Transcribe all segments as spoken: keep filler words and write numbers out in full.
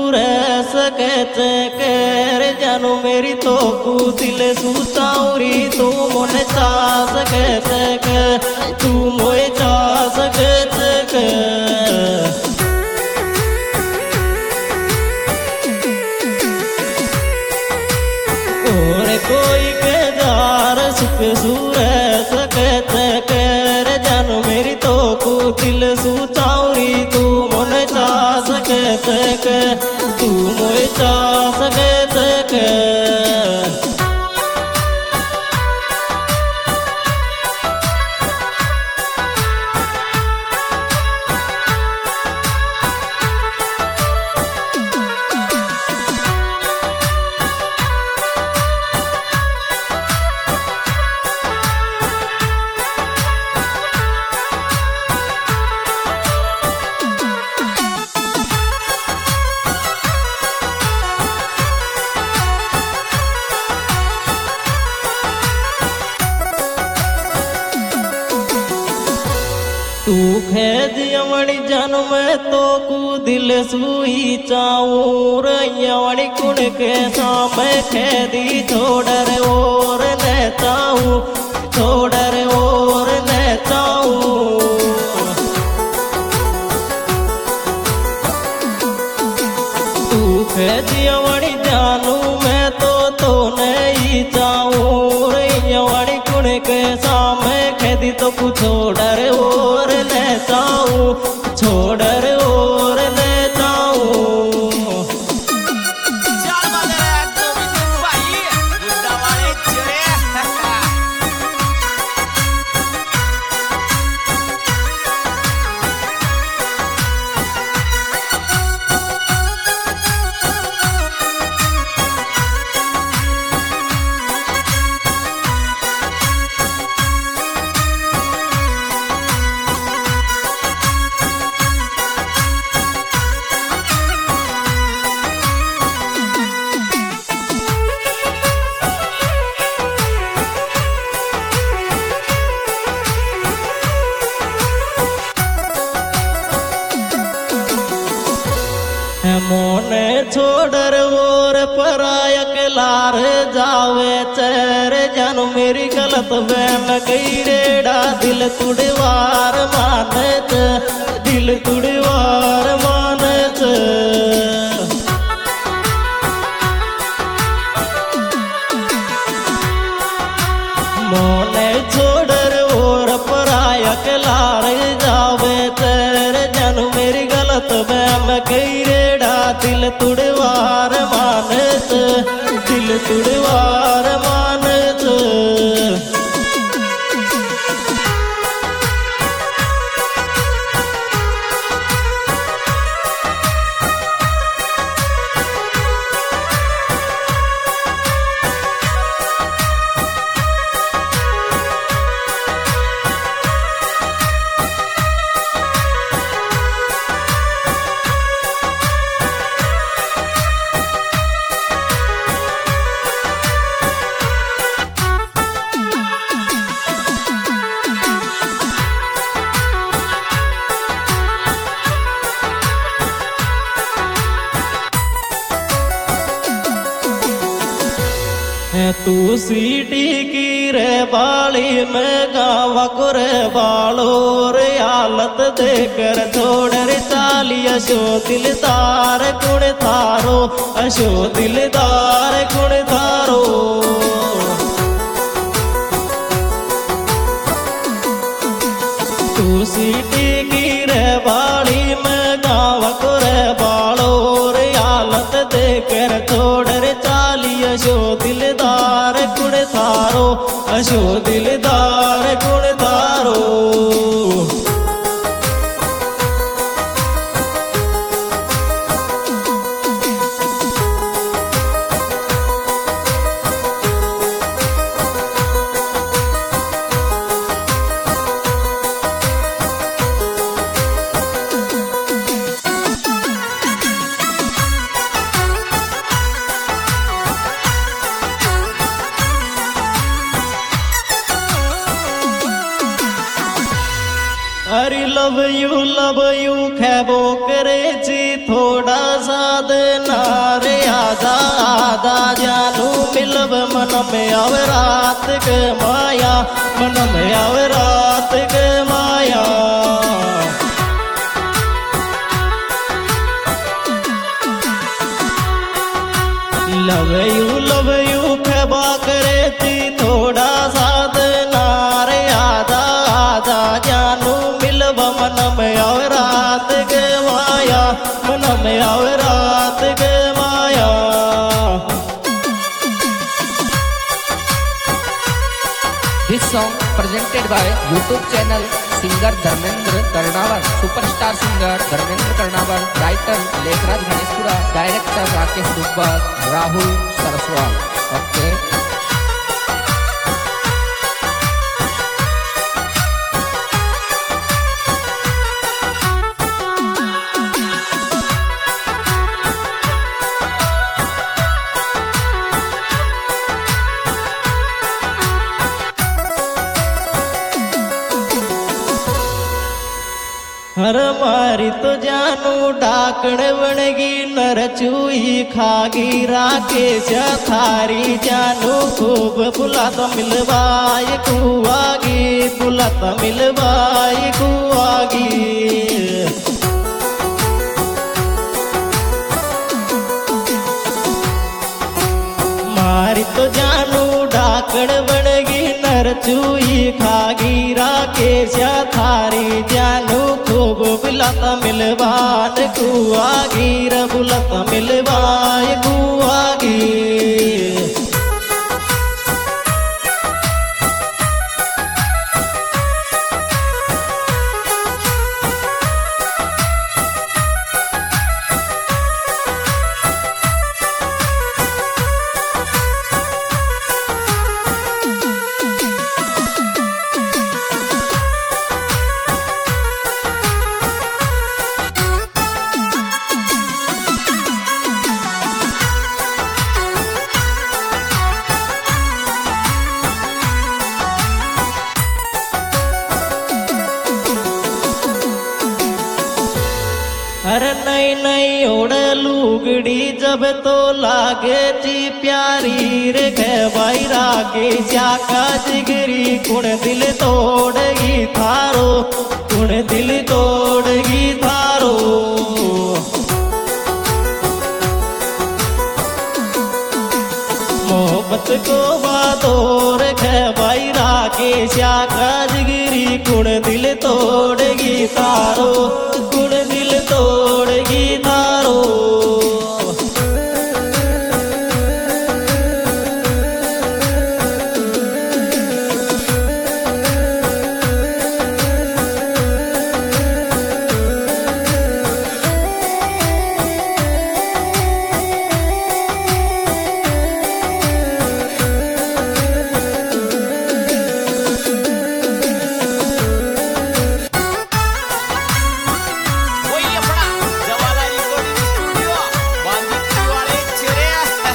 सूरे सके कर जानो मेरी तो कू दिल सूचाउरी तू मोने चा सके कर तू मोए चा सके कर और कोई के जार सुख सूरे सके कर जानो मेरी तो कू दिल सूचाउरी तू मोने चा सके कर तू मोए चा सके कर तू खेदियवणी जन्म तो कू दिल सुई चाऊर यवणी कुण के सामे खेदी छोड़र और न चाऊ छोड़र और न चाऊ तू खेदियवणी जानू मैं तो तो नहीं चाऊर यवणी कुण के सामे खेदी तो कुछ छोड़र और ले जाऊं छोड़र और ले जाऊं चल बदले तो तू भाई बुड्ढा वाले चले मोने छोड़र और परायक लार जावे चर जन मेरी गलत बहन गई रेड़ा दिल तुड़वार मानत दिल तुड़वार मानत मोने छोड़र और परायक लार जावे चर जन मेरी गलत बहन गई दिल तुड़वार मानत दिल तुड़वार मानत तू सीटी की रे बाली में गावा को रे बालो रे हालत देकर छोड़ रे चाली अशो दिलदार गुण थारो अशो दिलदार गुण थारो तू सीटी की रे बाली में गावा को रे बालो रे हालत देकर छोड़ रे चाली अशो दिलदार गुण थारो अशो दिलदार गुण थारो लव यू लव यू खेबो करे जी थोड़ा साद नारे आजा आजा जानू मिलब मन में आव रात के माया मन में आव रात के माया लव यू लव यू खेबा करे जी थोड़ा साद नारे आजा आजा जानू मिलब मन में आव रात के माया मन में आव रात के माया। This song presented by YouTube channel singer Dharmendra Karnawar, superstar singer Dharmendra Karnawar, writer Lekhraj Ganeshpura, director Rakesh Dubbar, Rahul Saraswal. Okay. हर मारी तो जानू डाकण बनगी नर चूई खागी राकेश थारी जानू खूब बुलात मिलवाई कुआगी बुलात मिलवाई कुआगी मारी तो जानू डाकण बनगी नर चूई खागी राकेश थारी जानू खूब बुलत मिलवान कुआगी रे बुलत मिलवाए कुआगी। अरे नई नई ओढ़ लुगड़ी जब तो लागे जी प्यारी रे खे भाई रागे श्याका जिगरी कुण दिल तोड़गी थारो कुण दिल तोड़गी थारो मोहब्बत को बादोर खे भाई रागे श्याका जिगरी कुण दिल तोड़गी थारो कुण दिल तोड़गी थारो। वही अपना जवाला रिकॉर्डिंग स्टूडियो बांदीपुर वाले चिरे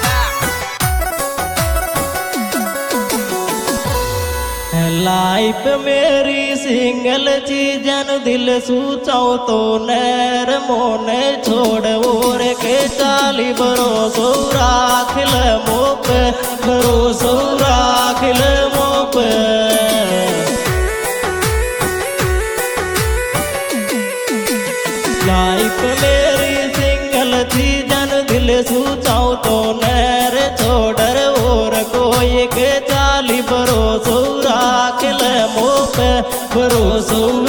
लाइफ मेरी सिंगल चीजन दिल सूचाओ तो नैर मोने छोड़ और के चाली भरोसो राखिल मोप भरोसो राखिल मोप लाइफ मेरी सिंगल चीजन दिल सूचाओ तो नैर छोड़ और कोई के चाली भरोसो राखिल मोप भरोसो